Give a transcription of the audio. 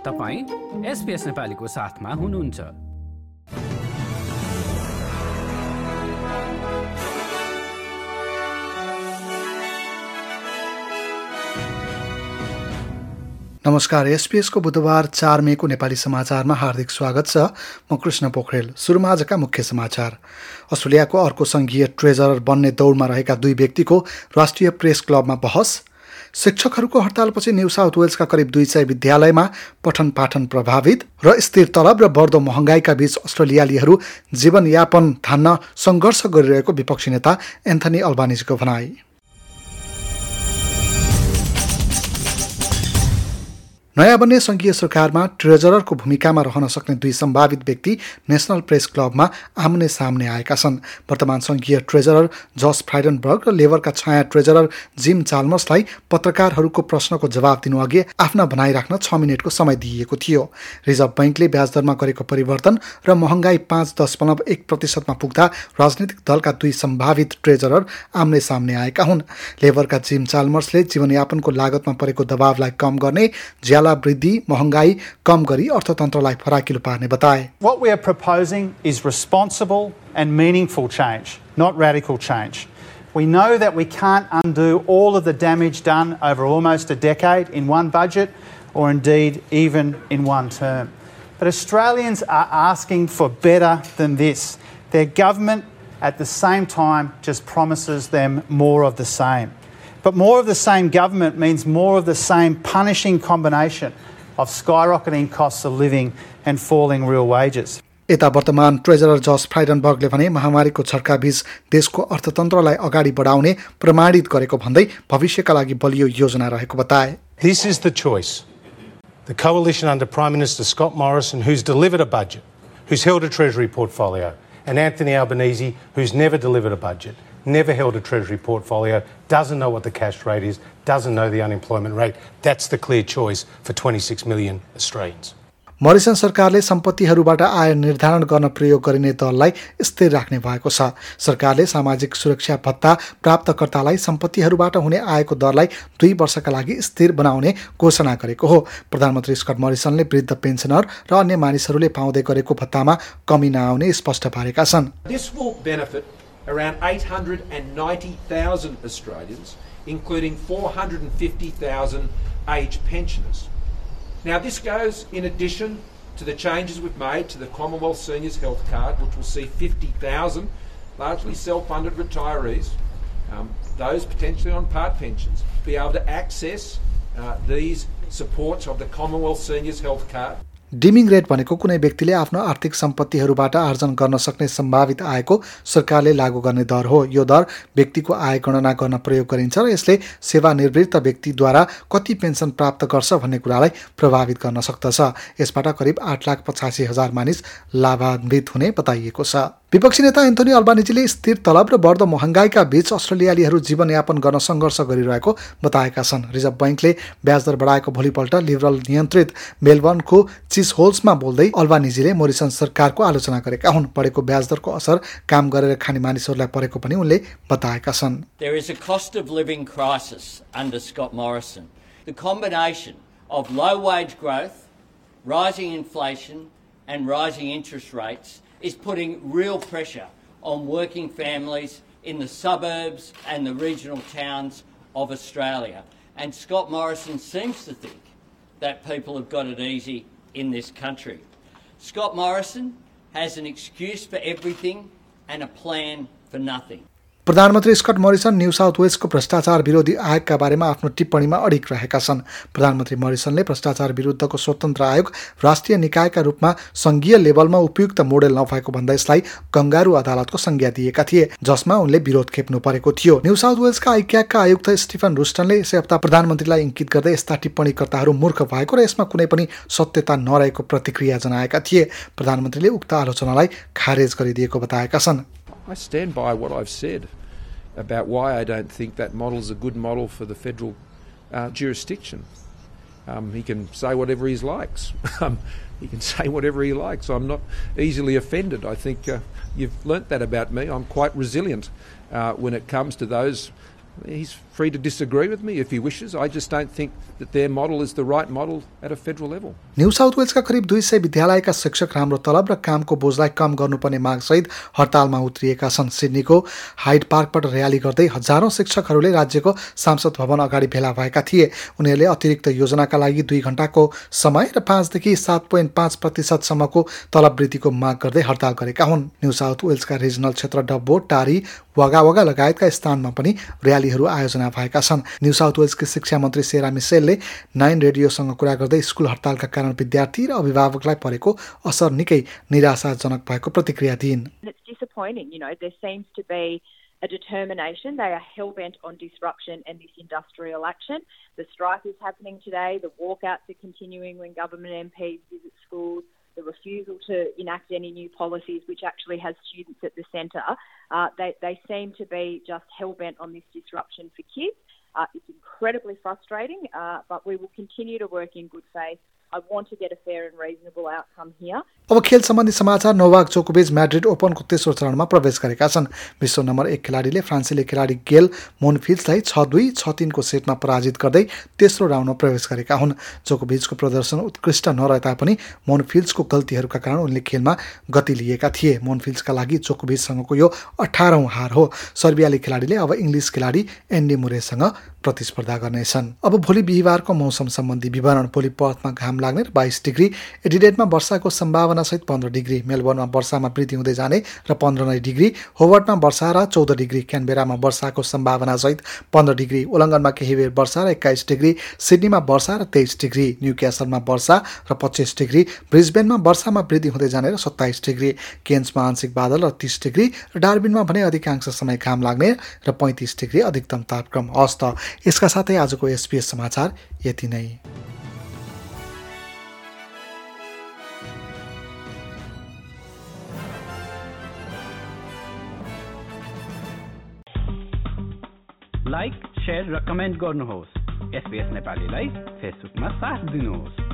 तपाईं SBS नेपालीको साथमा हुनुहुन्छ। नमस्कार, SBS को बुधबार 4 मे को नेपाली समाचारमा हार्दिक स्वागत छ। म कृष्ण पोखरेल। सुरुमा आजका मुख्य समाचार। अस्ट्रेलियाको अर्को संघीय ट्रेजरर बन्ने दौडमा रहेका 2 व्यक्तिको राष्ट्रिय प्रेस क्लबमा बहस। शिक्षकहरूको हडतालपछि न्यू साउथ वेल्सका करिब 200 विद्यालयमा पठन पाठन प्रभावित र स्थिर तलब र बढ्दो महँगाईका बीच अस्ट्रेलियालीहरू जीवनयापन थान्न सङ्घर्ष गरिरहेको विपक्षी नेता एन्थनी अल्बानिजीको भनाई। नयाँ बन्ने संघीय सरकारमा ट्रेजररको भूमिकामा रहन सक्ने 2 सम्भावित व्यक्ति नेशनल प्रेस क्लबमा आम्ने सामने आएका छन्। वर्तमान संघीय ट्रेजरर जस फ्राइडनबर्ग र लेबरका छाया ट्रेजरर जिम चाल्मर्सलाई पत्रकारहरूको प्रश्नको जवाब दिनुअघि आफ्ना भनाइ राख्न 6 मिनेटको समय दिइएको थियो। रिजर्भ बैंकले ब्याज दरमा गरेको परिवर्तन र महँगाई 5.1% मा पुग्दा राजनीतिक दलका 2 सम्भावित ट्रेजरर आम्ने सामने आएका हुन्। लेबरका जिम चाल्मर्सले जीवनयापनको लागतमा परेको दबावलाई कम गर्ने, वृद्धि महँगाई कम गरी अर्थतन्त्रलाई फराकिलो पार्ने बताए। What we are proposing is responsible and meaningful change, not radical change. We know that we can't undo all of the damage done over almost a decade in one budget or indeed even in one term. But Australians are asking for better than this. Their government at the same time just promises them more of the same. But more of the same government means more of the same punishing combination of skyrocketing costs of living and falling real wages. यता वर्तमान treasurer जस फ्राइडनबर्गले भने महामारीको छड्काबीच देशको अर्थतन्त्रलाई अगाडि बढाउने प्रमाणित गरेको भन्दै भविष्यका लागि बलियो योजना रहेको बताए। This is the choice. The coalition under Prime Minister Scott Morrison, who's delivered a budget, who's held a Treasury portfolio, and Anthony Albanese, who's never delivered a budget, never held a Treasury portfolio, doesn't know what the cash rate is, doesn't know the unemployment rate. That's the clear choice for 26 million Australians. Morrison सरकारले सम्पत्तिहरूबाट आय निर्धारण गर्न प्रयोग गरिने दरलाई स्थिर राख्ने भएको छ। सरकारले सामाजिक सुरक्षा भत्ता प्राप्तकर्तालाई सम्पत्तिहरूबाट हुने आयको दरलाई 2 वर्षका लागि स्थिर बनाउने घोषणा गरेको हो। प्रधानमन्त्री स्कट मरिसनले वृद्ध पेन्सनर र अन्य मानिसहरूले पाउँदै गरेको भत्तामा कमी नआउने स्पष्ट पारेका छन्। This will benefit around 890,000 Australians, including 450,000 aged pensioners. Now, this goes in addition to the changes we've made to the Commonwealth Seniors Health Card, which will see 50,000 largely self-funded retirees, those potentially on part pensions, be able to access these supports of the Commonwealth Seniors Health Card. Deeming rate भनेको कुनै व्यक्तिले आफ्नो आर्थिक सम्पत्तिहरूबाट आर्जन गर्न सक्ने सम्भावित आयको सरकारले लागू गर्ने दर हो। यो दर व्यक्तिको आय गणना गर्न प्रयोग गरिन्छ र यसले सेवानिवृत्त व्यक्तिद्वारा कति पेन्सन प्राप्त गर्छ भन्ने कुरालाई प्रभावित गर्न सक्दछ। यसबाट करिब 8,85,000 मानिस लाभान्वित हुने बताइएको छ। विपक्षी नेता एन्थनी अल्बानिजीले स्थिर तलब र बढ्दो महँगाईका बीच अस्ट्रेलियालीहरू जीवनयापन गर्न सङ्घर्ष गरिरहेको बताएका छन्। रिजर्भ बैंकले ब्याज दर बढाएको भोलिपल्ट लिबरल नियन्त्रित मेलबर्नको चिज होल्समा बोल्दै अल्बानिजीले मोरिसन सरकारको आलोचना गरेका हुन्। बढेको ब्याज दरको असर काम गरेर खाने मानिसहरूलाई परेको पनि उनले बताएका छन्। There is a cost of living crisis under Scott Morrison. The combination of low wage growth, rising inflation and rising interest rates is putting real pressure on working families in the suburbs and the regional towns of Australia. And Scott Morrison seems to think that people have got it easy in this country. Scott Morrison has an excuse for everything and a plan for nothing. प्रधानमन्त्री Scott Morrison New South वेल्सको भ्रष्टाचार विरोधी आयोगका बारेमा आफ्नो टिप्पणीमा अडिग रहेका छन्। प्रधानमन्त्री मरिसनले भ्रष्टाचार विरुद्धको स्वतन्त्र आयोग राष्ट्रिय निकायका रूपमा संघीय लेभलमा उपयुक्त मोडेल नभएको भन्दै यसलाई कंगारू अदालतको संज्ञा दिएका थिए, जसमा उनले विरोध खेप्नु परेको थियो। न्यू साउथ वेल्सका आइक्याकका आयुक्त स्टिफन रुस्टनले यसै हप्ता प्रधानमन्त्रीलाई इंकित गर्दै यस्ता टिप्पणीकर्ताहरू मूर्ख भएको र यसमा कुनै पनि सत्यता नरहेको प्रतिक्रिया जनाएका थिए। प्रधानमन्त्रीले उक्त आलोचनालाई खारेज गरिदिएको बताएका छन्। I stand by what I've said about why I don't think that model is a good model for the federal jurisdiction. He can say whatever he likes. He can say whatever he likes. I'm not easily offended. I think you've learnt that about me. I'm quite resilient when it comes to those. He's free to disagree with me if he wishes. I just don't think that their model is the right model at a federal level. New South वेल्सका करिब 200 विद्यालयका शिक्षक राम्रो तलब र कामको बोझलाई कम गर्नुपर्ने मागसहित हडतालमा उत्रिएका छन्। सिडनीको हाइड पार्कबाट र्याली गर्दै हजारौं शिक्षकहरूले राज्यको संसद भवन अगाडि भेला भएका थिए। उनीहरूले अतिरिक्त योजनाका लागि 2 घण्टाको समय र 5 देखि 7.5% सम्मको तलब वृद्धिको माग गर्दै हडताल गरेका हुन्। न्यू साउथ वेल्सका रिजनल क्षेत्र डब्बो, टारी, वगावगा लगायतका स्थानमा पनि र्यालीहरू आयोजना भएका छन्। न्यू साउथ वेल्सकी शिक्षा मन्त्री सेरा मिसेलले 9 रेडियोसँग कुरा गर्दै स्कुल हडतालका कारण विद्यार्थी र अभिभावकलाई परेको असर निकै निराशाजनक भएको प्रतिक्रिया दिइन्। It's disappointing, there seems to be a determination. They are hell-bent on disruption and this industrial action. The strike is happening today. The walkouts are continuing when government MPs visit schools. The refusal to enact any new policies which actually has students at the centre. They seem to be just hell-bent on this disruption for kids. It's incredibly frustrating, but we will continue to work in good faith. I want to get a fair and reasonable outcome here. अब खेल सम्बन्धी समाचार। Novak जोकोभिच Madrid ओपनको तेस्रो चरणमा प्रवेश गरेका छन्। विश्व नम्बर 1 खेलाडीले फ्रान्सेली खेलाडी गेल मोनफिल्ड्सलाई 6-2, 6-3 को सेटमा पराजित गर्दै तेस्रो राउन्डमा प्रवेश गरेका हुन्। जोकोभिचको प्रदर्शन उत्कृष्ट नरहे तापनि मोनफिल्ड्सको गल्तीहरूका कारण उनले खेलमा गति लिएका थिए। मोनफिल्ड्सका लागि जोकोभिचसँगको यो 18औं हार हो। सर्बियाली खेलाडीले अब इङ्ग्लिस खेलाडी एन्डी मुरेसँग प्रतिस्पर्धा गर्नेछन्। अब भोलि बिहीबारको मौसम सम्बन्धी विवरण। भोलि पर्थमा घाम लाग्ने र 22 डिग्री, एडिलेडमा वर्षाको सम्भावना सहित 15 डिग्री, मेलबर्नमा वर्षामा वृद्धि हुँदै जाने र 15 डिग्री, होबार्टमा वर्षा र 14 डिग्री, क्यानबेरामा वर्षाको सम्भावना सहित 15 डिग्री, उलङ्गनमा केही बेर वर्षा र 21 डिग्री, सिडनीमा वर्षा र 23 डिग्री, न्युक्यासलमा वर्षा र 25 डिग्री, ब्रिस्बेनमा वर्षामा वृद्धि हुँदै जाने र 27 डिग्री, केन्समा आंशिक बादल र 30 डिग्री, र डार्बिनमा भने अधिकांश समय घाम लाग्ने र 35 डिग्री अधिकतम तापक्रम। हस्त यसका साथै आजको SBS समाचार यति नै। लाइक, शेयर र कमेन्ट गर्नुहोस्। SBS नेपालीलाई फेसबुकमा साथ दिनुहोस्।